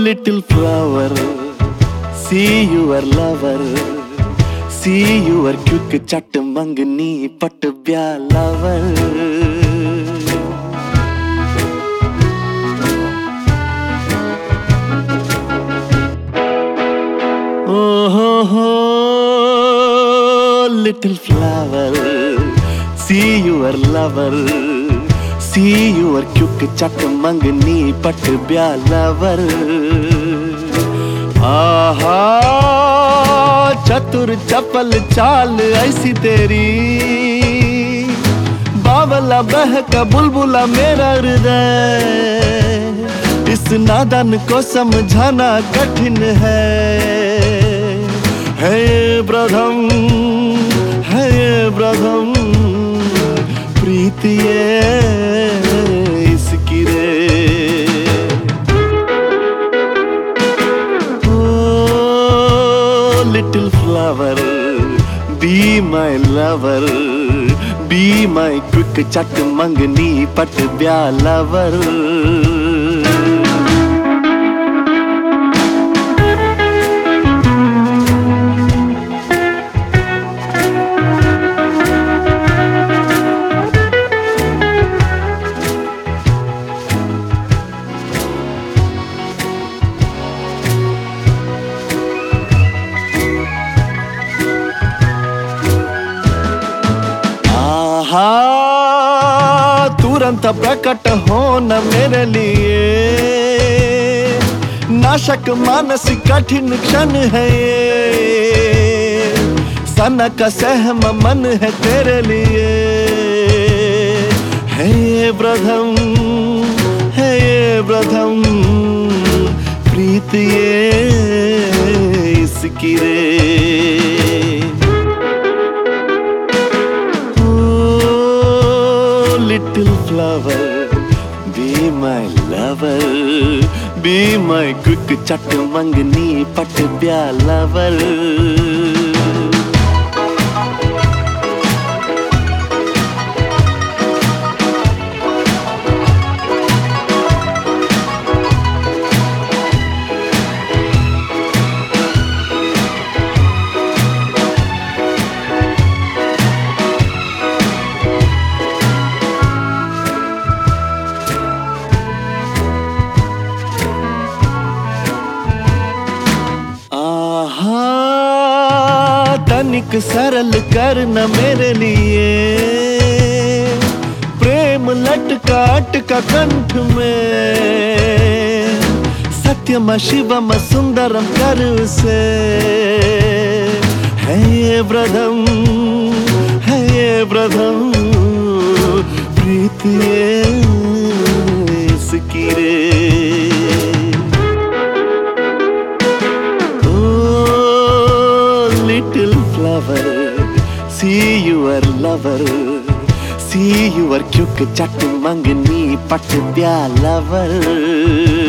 little flower, see your lover, see your quick chat mangni pat bya lover. Oh, little flower, see your lover, see your quick chat mangni pat bya lover. आहा चतुर चपल चाल ऐसी तेरी, बावला बहका बुलबुला मेरा हृदय, इस नादान को समझाना कठिन है प्रथम, है प्रथम प्रीत ये इसकी रे. Little flower, be my lover, be my quick chat mangni pat bya lover. तुरंत प्रकट होना मेरे लिए, नाशक मानसिक कठिन क्षण है ये, सना का सहम मन है तेरे लिए, है ये प्रथम, है ये प्रथम प्रीत ये इसकी रे. Little flower, be my lover, be my quick chat mangni pat bya lover. तनिक सरल करना मेरे लिए, प्रेम लटका अटका कंठ में, सत्यम शिवम सुंदरम कर उसे, है ये प्रथम, है ये प्रथम प्रीत ये इसकी रे. See your lover, see your quick chat mangni pat bya lover.